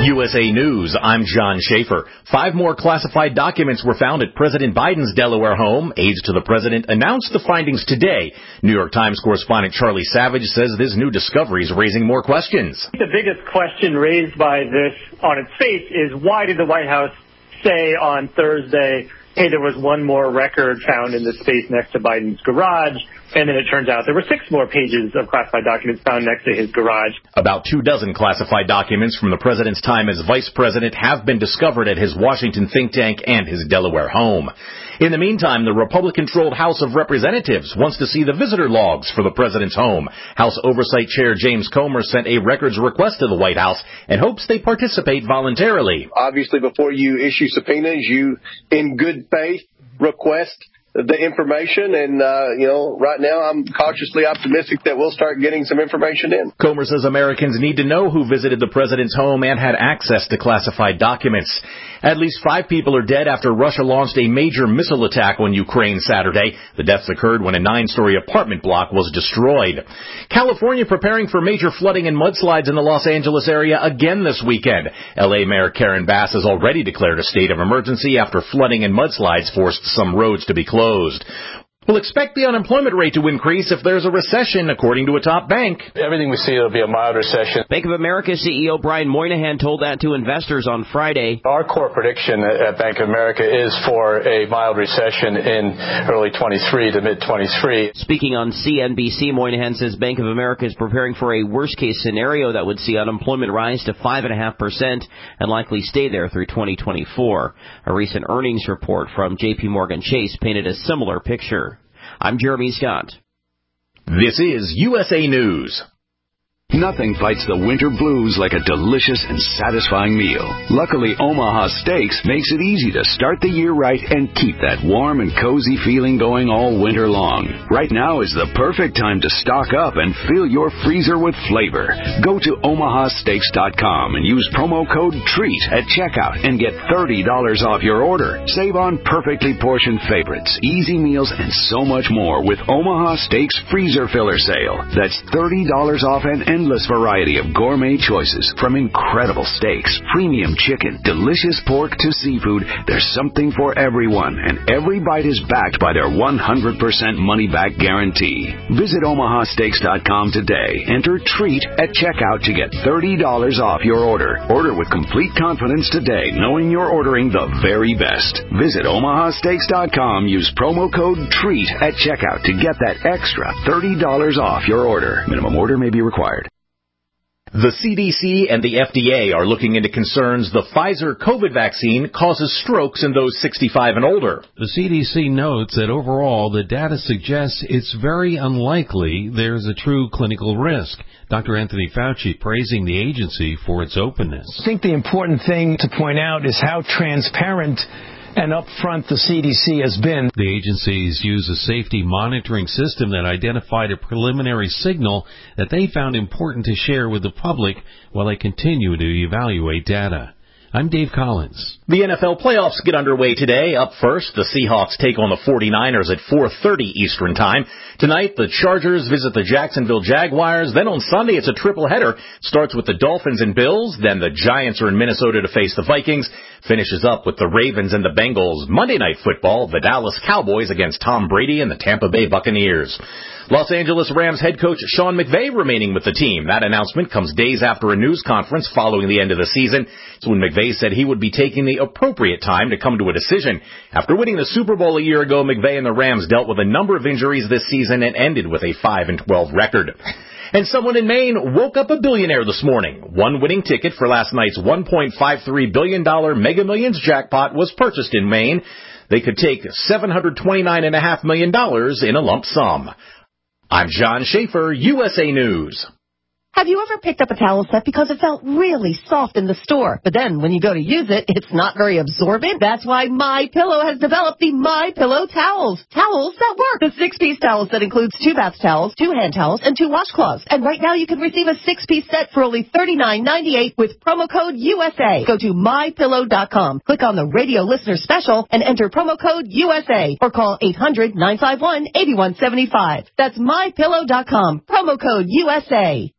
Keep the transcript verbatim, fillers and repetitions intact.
U S A News, I'm John Schaefer. Five more classified documents were found at President Biden's Delaware home. Aides to the president announced the findings today. New York Times correspondent Charlie Savage says this new discovery is raising more questions. The biggest question raised by this on its face is why did the White House say on Thursday, hey, there was one more record found in the space next to Biden's garage, and then it turns out there were six more pages of classified documents found next to his garage. About two dozen classified documents from the president's time as vice president have been discovered at his Washington think tank and his Delaware home. In the meantime, the Republican-controlled House of Representatives wants to see the visitor logs for the president's home. House Oversight Chair James Comer sent a records request to the White House and hopes they participate voluntarily. Obviously, before you issue subpoenas, you, in good faith, request the information, and, uh, you know, right now I'm cautiously optimistic that we'll start getting some information in. Comer says Americans need to know who visited the president's home and had access to classified documents. At least five people are dead after Russia launched a major missile attack on Ukraine Saturday. The deaths occurred when a nine-story apartment block was destroyed. California preparing for major flooding and mudslides in the Los Angeles area again this weekend. L A Mayor Karen Bass has already declared a state of emergency after flooding and mudslides forced some roads to be closed. We'll expect the unemployment rate to increase if there's a recession, according to a top bank. Everything we see, it'll be a mild recession. Bank of America C E O Brian Moynihan told that to investors on Friday. Our core prediction at Bank of America is for a mild recession in early twenty-three to mid twenty-three. Speaking on C N B C, Moynihan says Bank of America is preparing for a worst-case scenario that would see unemployment rise to five point five percent and likely stay there through twenty twenty-four. A recent earnings report from J P Morgan Chase painted a similar picture. I'm Jeremy Scott. This is U S A News. Nothing fights the winter blues like a delicious and satisfying meal. Luckily, Omaha Steaks makes it easy to start the year right and keep that warm and cozy feeling going all winter long. Right now is the perfect time to stock up and fill your freezer with flavor. Go to omaha steaks dot com and use promo code TREAT at checkout and get thirty dollars off your order. Save on perfectly portioned favorites, easy meals, and so much more with Omaha Steaks Freezer Filler Sale. That's thirty dollars off an endless variety of gourmet choices, from incredible steaks, premium chicken, delicious pork to seafood. There's something for everyone, and every bite is backed by their one hundred percent money-back guarantee. Visit omaha steaks dot com today. Enter TREAT at checkout to get thirty dollars off your order. Order with complete confidence today, knowing you're ordering the very best. Visit omaha steaks dot com. Use promo code TREAT at checkout to get that extra thirty dollars off your order. Minimum order may be required. The C D C and the F D A are looking into concerns the Pfizer COVID vaccine causes strokes in those sixty-five and older. The C D C notes that overall the data suggests it's very unlikely there's a true clinical risk. Doctor Anthony Fauci praising the agency for its openness. I think the important thing to point out is how transparent and upfront the C D C has been. The agencies use a safety monitoring system that identified a preliminary signal that they found important to share with the public while they continue to evaluate data. I'm Dave Collins. The N F L playoffs get underway today. Up first, the Seahawks take on the forty-niners at four thirty Eastern Time. Tonight, the Chargers visit the Jacksonville Jaguars. Then on Sunday, it's a triple header. Starts with the Dolphins and Bills. Then the Giants are in Minnesota to face the Vikings. Finishes up with the Ravens and the Bengals. Monday Night Football, the Dallas Cowboys against Tom Brady and the Tampa Bay Buccaneers. Los Angeles Rams head coach Sean McVay remaining with the team. That announcement comes days after a news conference following the end of the season. It's when McVay said he would be taking the appropriate time to come to a decision. After winning the Super Bowl a year ago, McVay and the Rams dealt with a number of injuries this season and ended with a five and twelve record. And someone in Maine woke up a billionaire this morning. One winning ticket for last night's one point five three billion dollars Mega Millions jackpot was purchased in Maine. They could take seven hundred twenty-nine point five million dollars in a lump sum. I'm John Schaefer, U S A News. Have you ever picked up a towel set because it felt really soft in the store, but then when you go to use it, it's not very absorbent? That's why MyPillow has developed the MyPillow towels. Towels that work. The six-piece towel set includes two bath towels, two hand towels, and two washcloths. And right now you can receive a six-piece set for only thirty-nine ninety-eight with promo code U S A. Go to my pillow dot com, click on the radio listener special, and enter promo code U S A, or call eight hundred nine five one eight one seven five. That's my pillow dot com, promo code U S A.